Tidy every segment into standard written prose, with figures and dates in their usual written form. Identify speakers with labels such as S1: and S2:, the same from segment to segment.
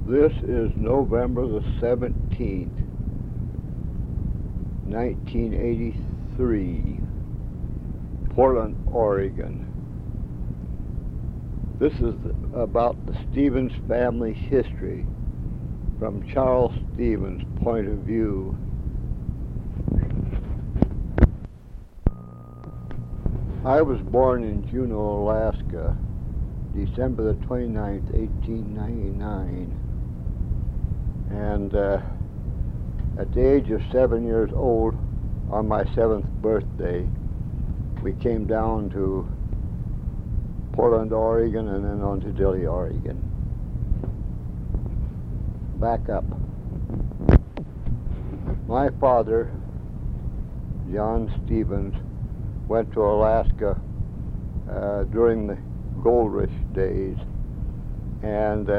S1: This is November the 17th, 1983, Portland, Oregon. This is about the Stevens family history from Charles Stevens' point of view. I was born in Juneau, Alaska, December the 29th, 1899. And at the age of 7 years old, on my 7th birthday, we came down to Portland, Oregon, and then on to Dilley, Oregon. Back up. My father, John Stevens, went to Alaska during the gold rush days, and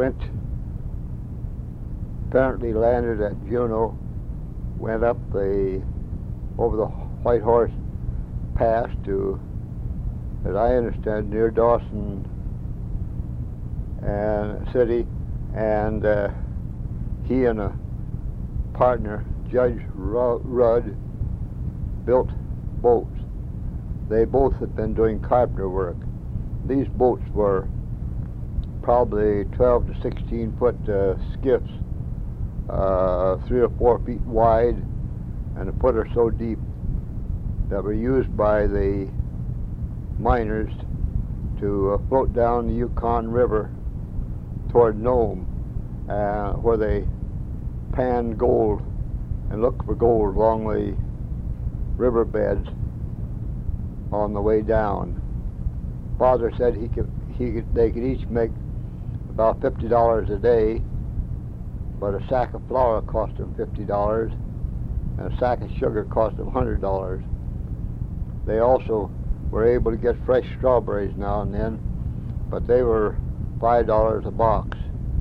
S1: apparently landed at Juneau, went up over the White Horse Pass to, as I understand, near Dawson City, and he and a partner, Judge Rudd, built boats. They both had been doing carpenter work. These boats were probably 12 to 16 foot skiffs, 3 or 4 feet wide and a foot or so deep, that were used by the miners to float down the Yukon River toward Nome, where they panned gold and looked for gold along the riverbeds on the way down. Father said they could each make about $50 a day, but a sack of flour cost them $50, and a sack of sugar cost them $100. They also were able to get fresh strawberries now and then, but they were $5 a box.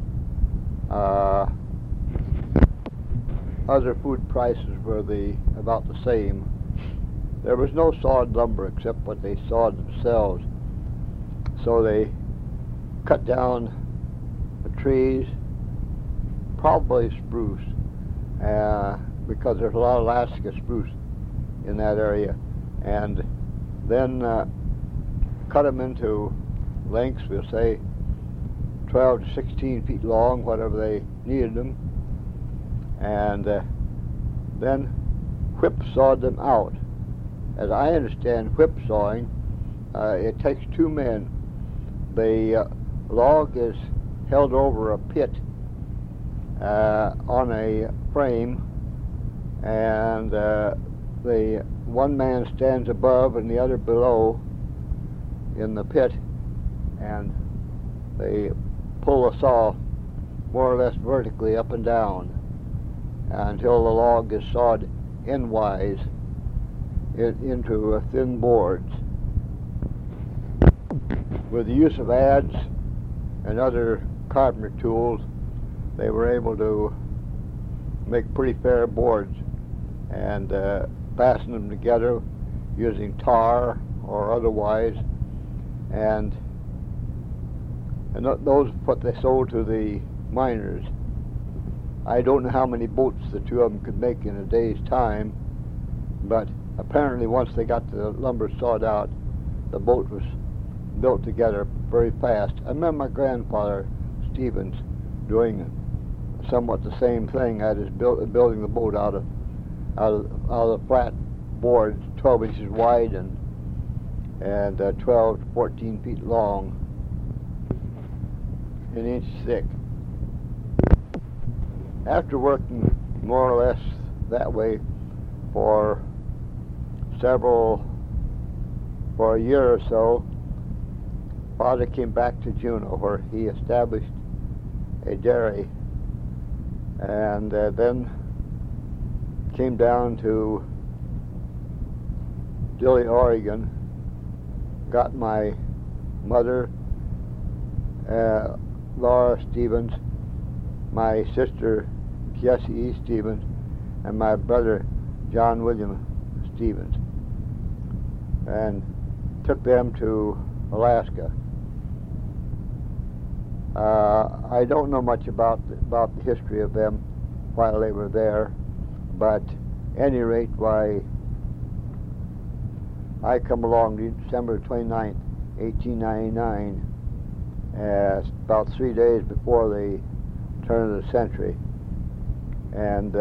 S1: Other food prices were about the same. There was no sawed lumber except what they sawed themselves. So they cut down the trees, probably spruce, because there's a lot of Alaska spruce in that area, and then cut them into lengths, we'll say 12 to 16 feet long, whatever they needed them, and then whip-sawed them out. As I understand whip-sawing, it takes 2 men. The log is held over a pit on a frame, and the one man stands above and the other below in the pit, and they pull the saw more or less vertically up and down until the log is sawed endwise into thin boards. With the use of adze and other carpenter tools, they were able to make pretty fair boards and fasten them together using tar or otherwise, and those are what they sold to the miners. I don't know how many boats the two of them could make in a day's time, but apparently once they got the lumber sawed out, the boat was built together very fast. I remember my grandfather Stevens doing somewhat the same thing. That is building the boat out of the flat boards, 12 inches wide and 12 to 14 feet long, an inch thick. After working more or less that way for a year or so, Father came back to Juneau, where he established a dairy, and then came down to Dilley, Oregon, got my mother, Laura Stevens, my sister Jessie E. Stevens, and my brother John William Stevens, and took them to Alaska. I don't know much about the history of them while they were there, but at any rate, why I come along December 29th, 1899, about 3 days before the turn of the century, and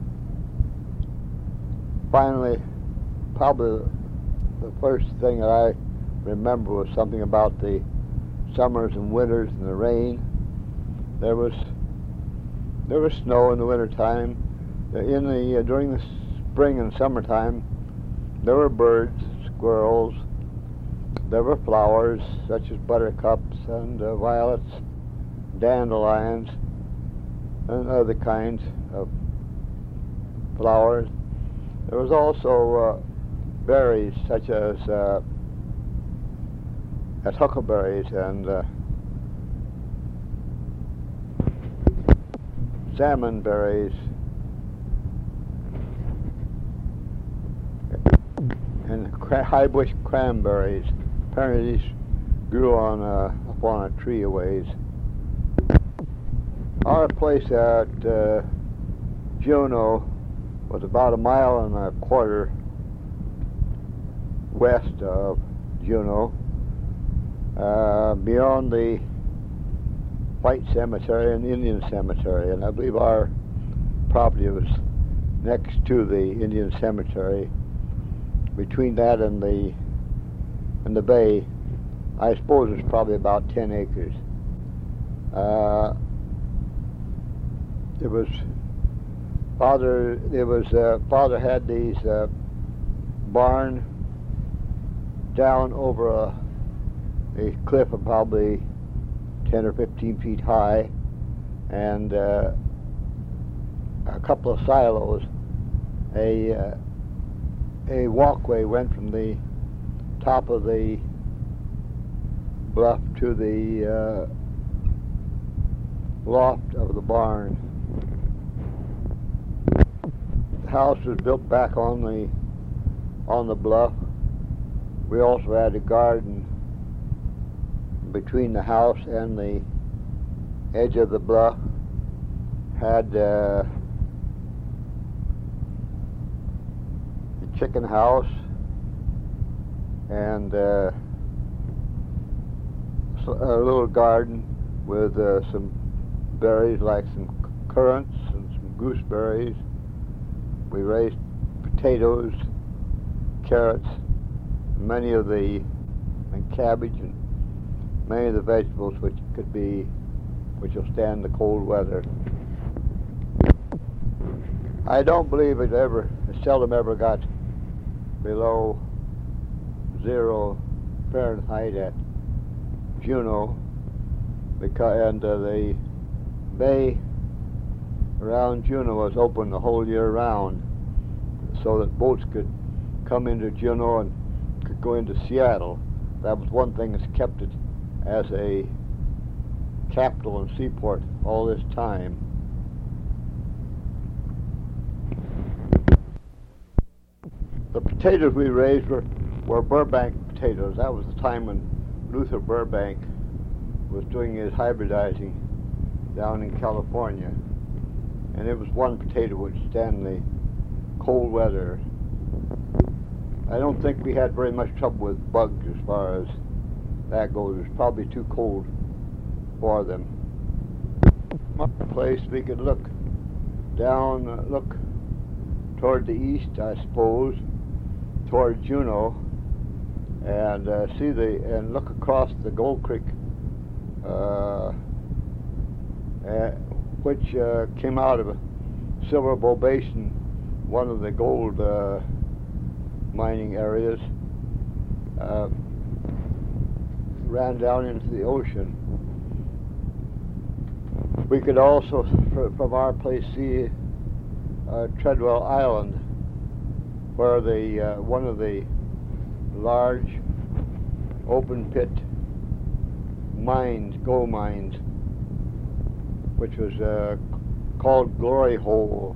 S1: finally, probably the first thing that I remember was something about the summers and winters and the rain. There was snow in the wintertime. During the spring and summertime, there were birds, squirrels. There were flowers such as buttercups and violets, dandelions, and other kinds of flowers. There was also berries such as huckleberries and salmon berries and high bush cranberries. Apparently these grew up on a tree a ways. Our place at Juneau was about 1.25 miles west of Juneau, beyond the White Cemetery and Indian Cemetery, and I believe our property was next to the Indian Cemetery. Between that and the bay, I suppose it's probably about 10 acres. Father had these barn down over a cliff of probably 10 or 15 feet high, and a couple of silos. A walkway went from the top of the bluff to the loft of the barn. The house was built back on the bluff. We also had a garden between the house and the edge of the bluff. Had a chicken house and a little garden with some berries like some currants and some gooseberries. We raised potatoes, carrots, and cabbage, and many of the vegetables which will stand the cold weather. I don't believe it seldom ever got below 0 Fahrenheit at Juneau, and the bay around Juneau was open the whole year round, so that boats could come into Juneau and could go into Seattle. That was one thing that's kept it as a capital and seaport all this time. The potatoes we raised were Burbank potatoes. That was the time when Luther Burbank was doing his hybridizing down in California, and it was one potato which stand the cold weather. I don't think we had very much trouble with bugs as far as that goes. It was probably too cold for them. Place we could look toward the east, I suppose, toward Juneau, and and look across the Gold Creek, which came out of Silver Bow Basin, one of the gold mining areas, ran down into the ocean. We could also, from our place, see Treadwell Island, where one of the large open pit gold mines, which was called Glory Hole,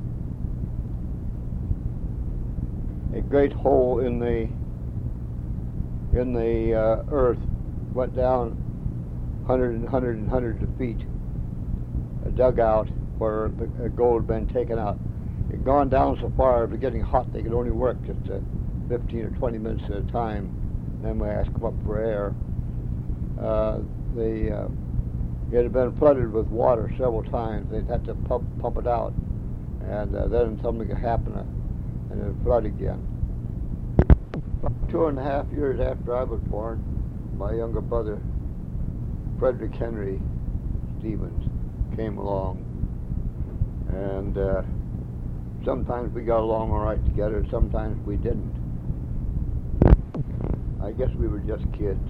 S1: a great hole in the earth, went down hundreds of feet, a dugout where the gold had been taken out. It had gone down so far, it was getting hot, they could only work just 15 or 20 minutes at a time. Then we asked them up for air. It had been flooded with water several times. They'd had to pump it out, and then something could happen, and it would flood again. 2.5 years after I was born, my younger brother, Frederick Henry Stevens, came along, and sometimes we got along all right together, sometimes we didn't. I guess we were just kids.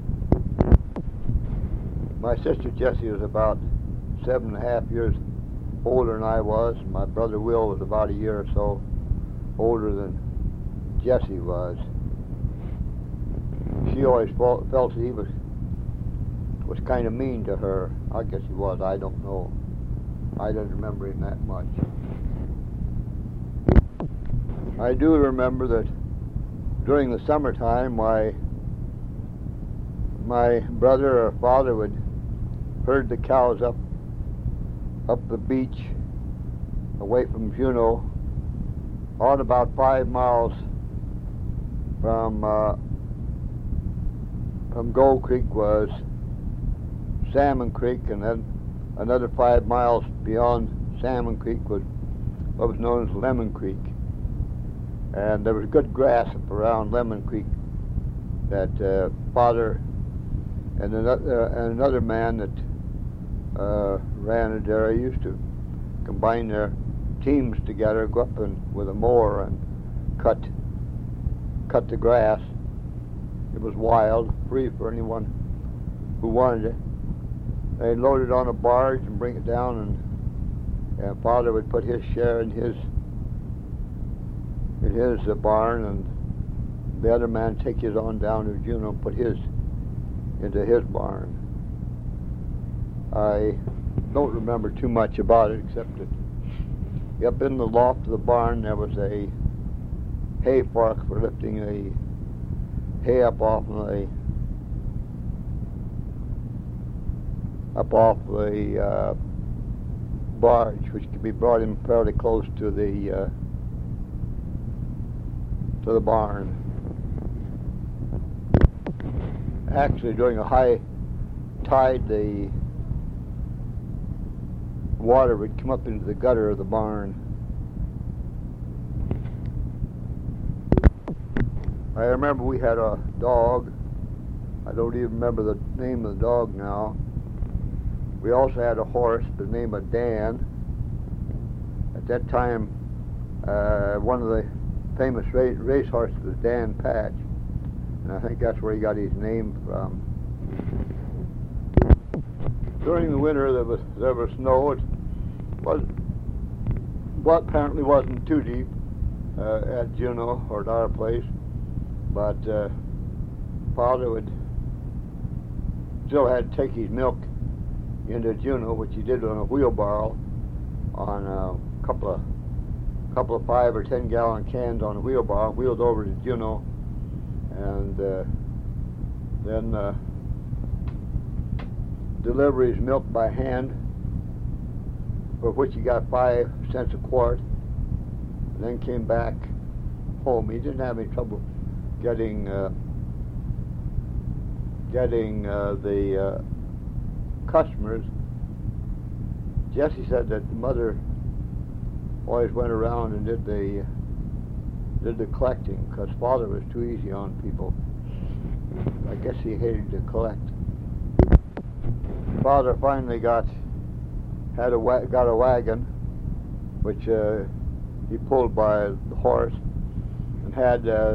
S1: My sister Jessie was about 7.5 years older than I was. My brother Will was about a year or so older than Jessie was. She always felt that he was kind of mean to her. I guess he was, I don't know. I don't remember him that much. I do remember that during the summertime, my brother or father would herd the cows up the beach away from Juneau, on about 5 miles from Gold Creek was Salmon Creek, and then another 5 miles beyond Salmon Creek was what was known as Lemon Creek. And there was good grass up around Lemon Creek that father and another man that ran it there used to combine their teams together, go up with a mower and cut the grass. It was wild, free for anyone who wanted it. They'd load it on a barge and bring it down, and father would put his share in his barn, and the other man take his on down to Juneau and put his into his barn. I don't remember too much about it, except that up in the loft of the barn there was a hay fork for lifting the hay up off the barge, which could be brought in fairly close to the barn. Actually, during a high tide, the water would come up into the gutter of the barn. I remember we had a dog. I don't even remember the name of the dog now. We also had a horse by the name of Dan. At that time, one of the famous race horses was Dan Patch, and I think that's where he got his name from. During the winter, there was snow. It apparently wasn't too deep at Juneau or at our place, but father would still had to take his milk into Juneau, which he did on a wheelbarrow, on a couple of 5 or 10 gallon cans on a wheelbarrow, wheeled over to Juneau, and then deliver his milk by hand, for which he got 5 cents a quart, and then came back home. He didn't have any trouble getting the customers. Jessie said that the mother always went around and did the collecting, because father was too easy on people. I guess he hated to collect. Father finally got a wagon, which he pulled by the horse, and had it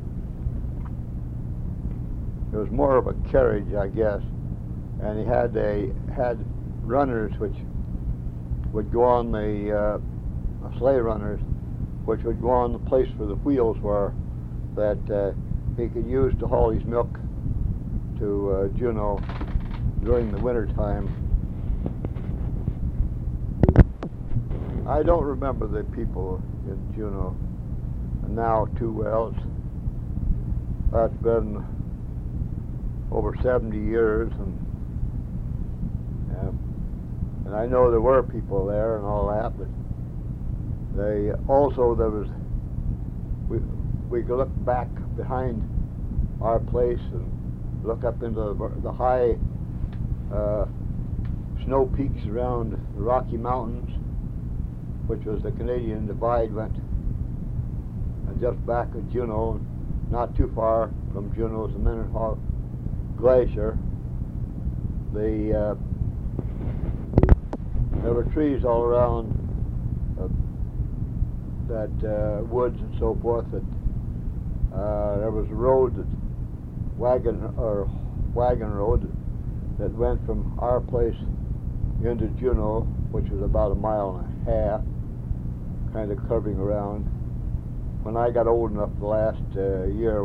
S1: was more of a carriage, I guess, and he had runners which would go on the sleigh runners, which would go on the place where the wheels were, that he could use to haul his milk to Juneau during the winter time. I don't remember the people in Juneau now too well. That's been over 70 years, and And I know there were people there and all that, but there was, we could look back behind our place and look up into the high snow peaks around the Rocky Mountains, which was the Canadian Divide went. And just back of Juneau, not too far from Juneau, is the Minnehaha Glacier. There were trees all around that woods and so forth. That there was a road, wagon road, that went from our place into Juneau, which was about a mile and a half, kind of curving around. When I got old enough the last year,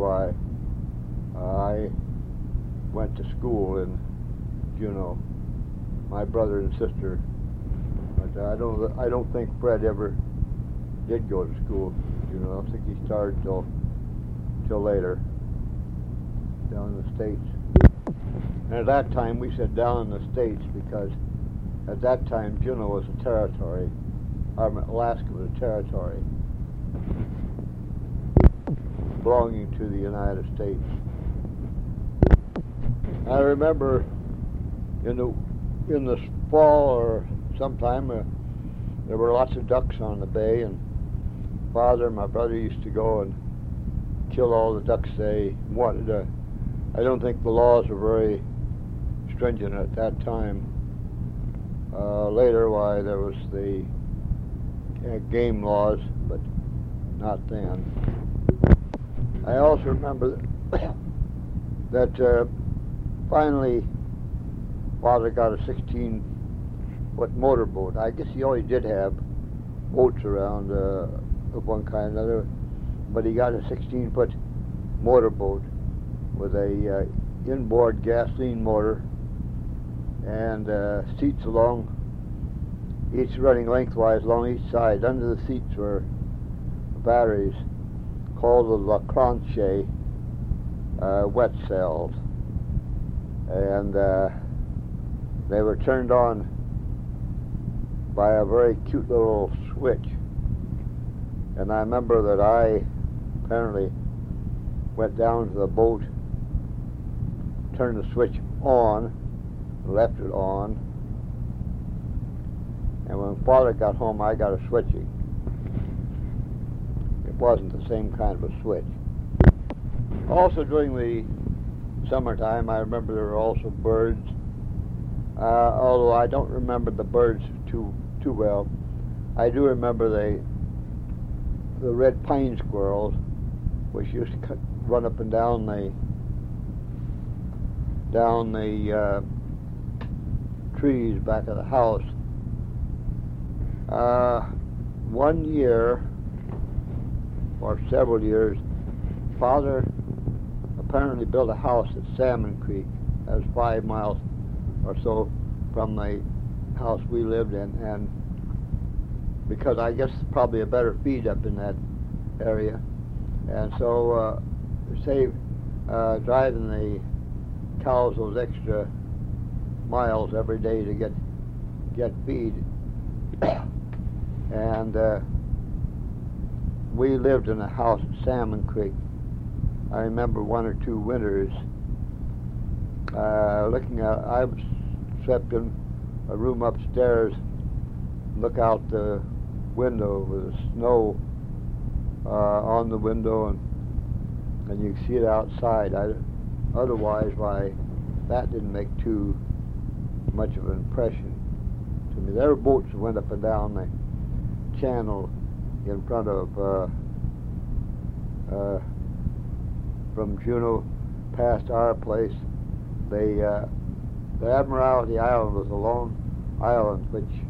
S1: I went to school in Juneau, my brother and sister. But I don't think Fred ever did go to school. I don't think he started till later, down in the States. And at that time, we said down in the States because at that time Juneau was a territory. Alaska was a territory belonging to the United States. I remember in the fall or sometime there were lots of ducks on the bay, and Father and my brother used to go and kill all the ducks they wanted. I don't think the laws were very stringent at that time. Later, there was the game laws, but not then. I also remember that finally Father got a 16-foot motorboat. I guess he always did have boats around of one kind or another, but he got a 16-foot motorboat with a inboard gasoline motor and seats along, each running lengthwise along each side. Under the seats were batteries called the LaCranche wet cells, and they were turned on by a very cute little switch. And I remember that I apparently went down to the boat, turned the switch on, left it on, and when Father got home, I got a switching. It wasn't the same kind of a switch. Also during the summertime, I remember there were also birds, although I don't remember the birds too well. I do remember the red pine squirrels, which used to run up and down the trees back of the house. One year, or several years, Father apparently built a house at Salmon Creek. That was 5 miles or so from the house we lived in, and because I guess probably a better feed up in that area, and so to save driving the cows those extra miles every day to get feed, and we lived in a house at Salmon Creek. I remember 1 or 2 winters I slept in a room upstairs, look out the window with the snow on the window, and you can see it outside. Otherwise, that didn't make too much of an impression to me. There were boats that went up and down the channel in front of from Juneau past our place. The Admiralty Island was a lone island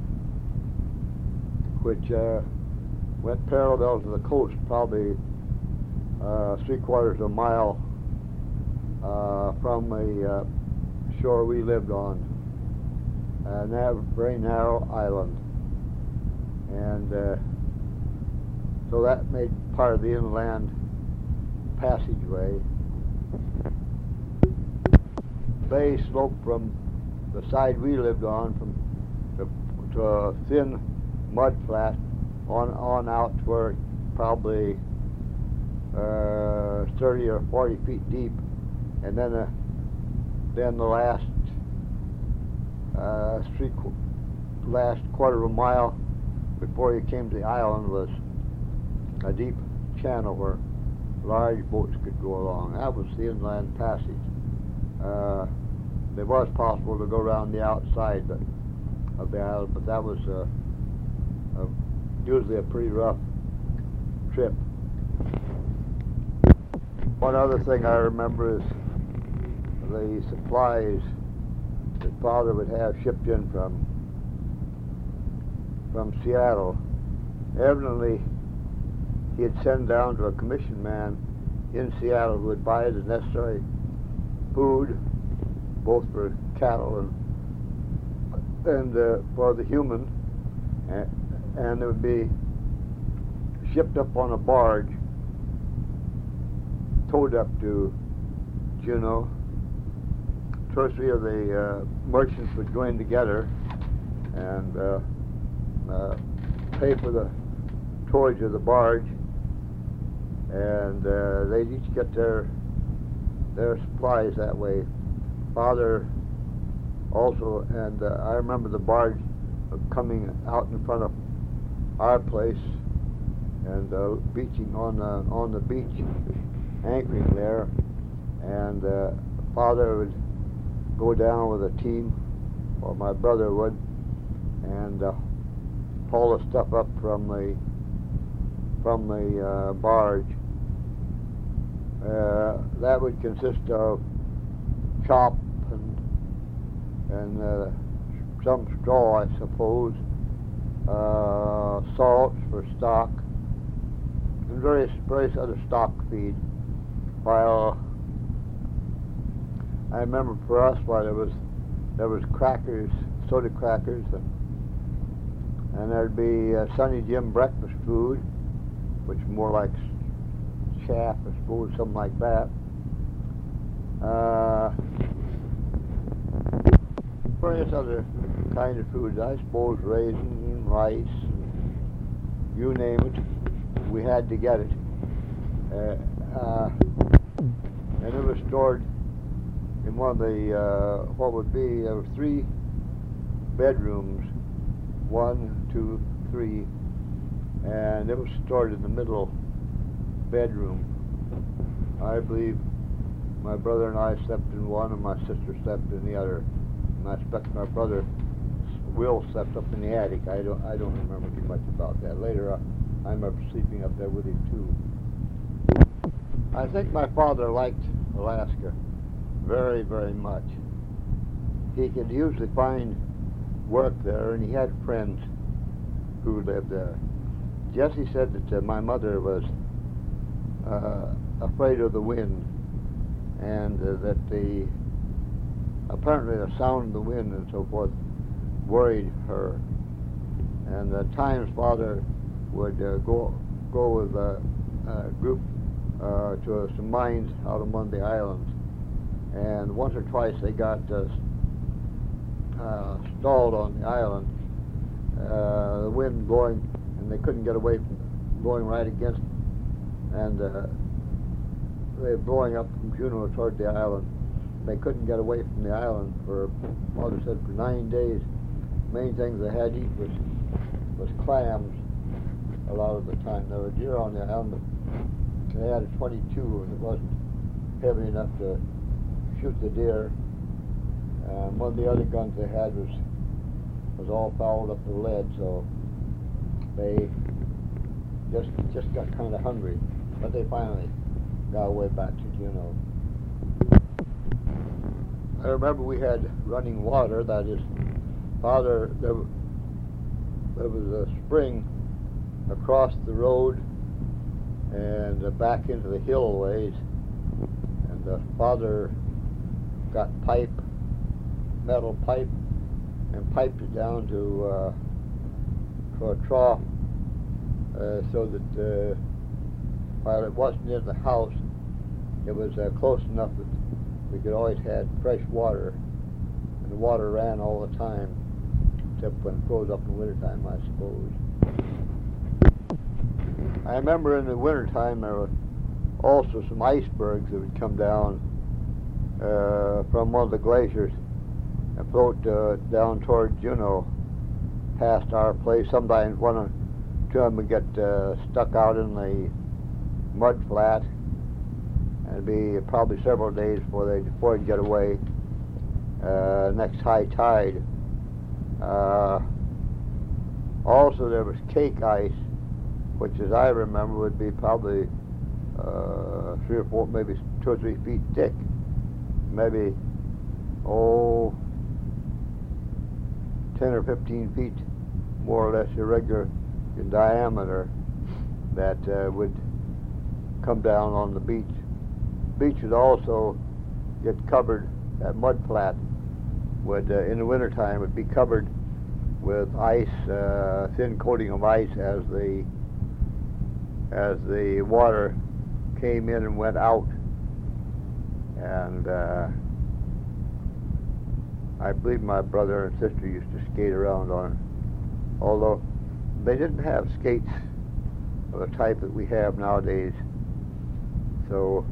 S1: which went parallel to the coast, probably 3/4 of a mile from the shore we lived on. Very narrow island, and so that made part of the inland passageway. Bay sloped from the side we lived on, from the to a thin mud flat on out to where probably 30 or 40 feet deep, and then the last last quarter of a mile before you came to the island was a deep channel where large boats could go along. That was the inland passage. It was possible to go around the outside of the island, but that was usually a pretty rough trip. One other thing I remember is the supplies that Father would have shipped in from Seattle. Evidently, he'd send down to a commission man in Seattle who would buy the necessary food, both for cattle and for the human, and it would be shipped up on a barge, towed up to Juneau. Two or three of the merchants would join together and pay for the towage of the barge, and they'd each get their supplies that way. Father also, and I remember the barge coming out in front of our place and beaching on the beach, anchoring there, and Father would go down with a team, or my brother would, and haul the stuff up from the barge. That would consist of chop and some straw, I suppose, salt for stock, and various other stock feed. While I remember for us, while there was crackers, soda crackers, and there'd be Sonny Jim breakfast food, which is more like chaff, I suppose, something like that. Various other kind of foods, I suppose, raisins and rice, and you name it, we had to get it. And it was stored in one of the, what would be, there were 3 bedrooms, 1, 2, 3, and it was stored in the middle bedroom. I believe my brother and I slept in one, and my sister slept in the other. And I expect my brother Will slept up in the attic. I don't remember too much about that. Later, I remember sleeping up there with him too. I think my father liked Alaska very, very much. He could usually find work there, and he had friends who lived there. Jesse said that my mother was afraid of the wind, and that apparently the sound of the wind and so forth worried her. And at times Father would go with a group to some mines out on one of the islands, and once or twice they got stalled on the island, the wind blowing, and they couldn't get away from blowing right against them. And they were blowing up from Juneau toward the island. They couldn't get away from the island for, Father said, for 9 days. Main things they had to eat was clams a lot of the time. There were deer on the island, but they had a .22, and it wasn't heavy enough to shoot the deer. And one of the other guns they had was all fouled up with lead, so they just got kind of hungry. But they finally got away back to Juneau. I remember we had running water. That is, Father, there was a spring across the road and back into the hill ways, and Father got metal pipe, and piped it down to a trough, so that while it wasn't in the house, it was close enough that we could always have fresh water, and the water ran all the time. except when it froze up in the wintertime, I suppose. I remember in the wintertime there were also some icebergs that would come down from one of the glaciers and float down toward Juneau, past our place. Sometimes one or two of them would get stuck out in the mud flat, and it'd be probably several days before they'd get away. Next high tide. Also, there was cake ice, which, as I remember, would be probably 3 or 4, maybe 2 or 3 feet thick, maybe 10 or 15 feet, more or less irregular in diameter, that would come down on the beach. Beach would also get covered. That mud flat would, in the wintertime, would be covered with ice, thin coating of ice, as the water came in and went out. And I believe my brother and sister used to skate around on it, although they didn't have skates of the type that we have nowadays. So,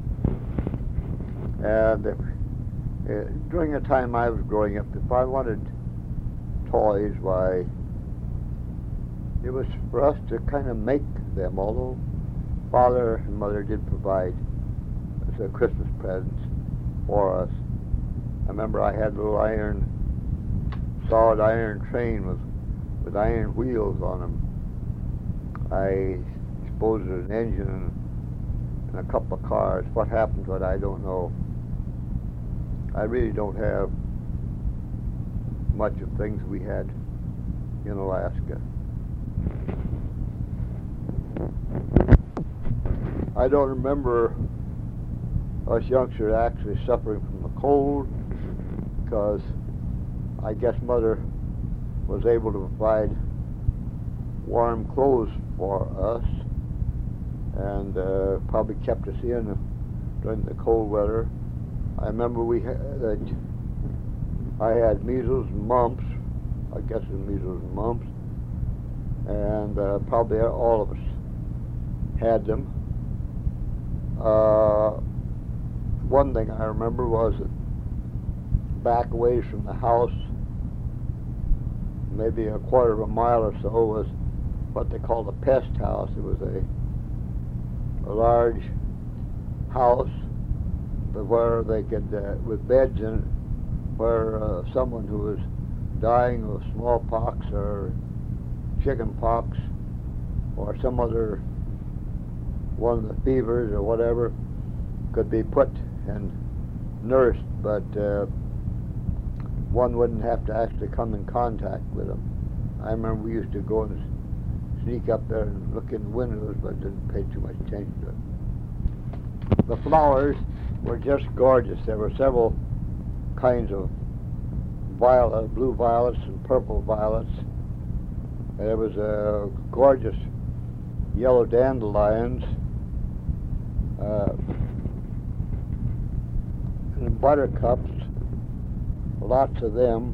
S1: and during the time I was growing up, if I wanted toys, why, it was for us to kind of make them, although Father and Mother did provide as a Christmas presents for us. I remember I had a little solid iron train with iron wheels on them. I suppose there's an engine and a couple of cars. What happened to it, I don't know. I really don't have much of things we had in Alaska. I don't remember us youngsters actually suffering from the cold, because I guess Mother was able to provide warm clothes for us, and probably kept us in during the cold weather. I remember I had measles and mumps. I guess it was measles and mumps, and probably all of us had them. One thing I remember was that back away from the house, maybe a quarter of a mile or so, was what they called a pest house. It was a large house, but where they could, with beds in it, where someone who was dying of smallpox or chicken pox or some other one of the fevers or whatever could be put and nursed, but one wouldn't have to actually come in contact with them. I remember we used to go and sneak up there and look in the windows, but didn't pay too much attention to it. The flowers were just gorgeous. There were several kinds of blue violets and purple violets. There was gorgeous yellow dandelions, and buttercups, lots of them.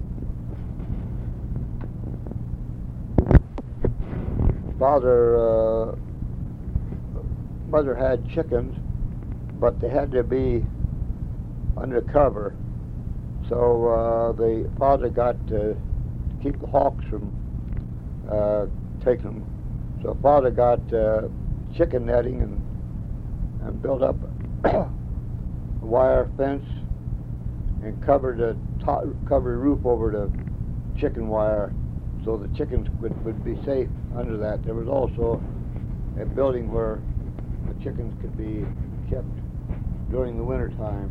S1: Mother had chickens, but they had to be undercover. So the father got to keep the hawks from taking them. So father got chicken netting and built up a wire fence and covered a roof over the chicken wire, so the chickens would be safe under that. There was also a building where the chickens could be kept during the winter time.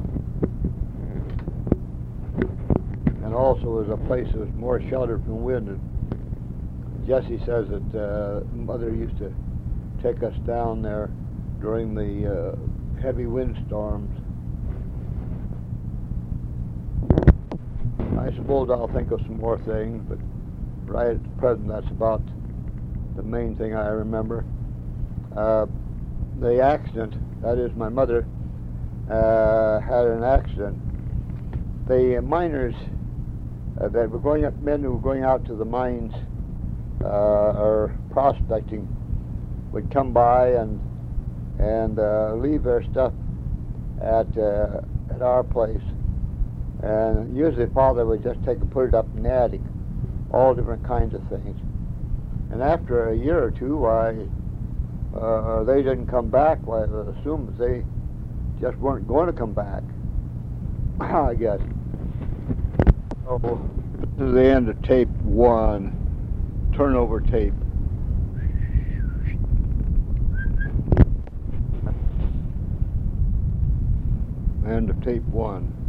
S1: And also was a place that was more sheltered from wind. And Jesse says that Mother used to take us down there during the heavy windstorms. I suppose I'll think of some more things, but right at the present, that's about the main thing I remember. The accident, that is, my mother had an accident. The miners They were going up, men who were going out to the mines or prospecting would come by and leave their stuff at our place, and usually Father would just take and put it up in the attic, all different kinds of things. And after a year or two, they didn't come back. I assume they just weren't going to come back, I guess. Oh, this is the end of tape 1, turnover tape. End of tape 1.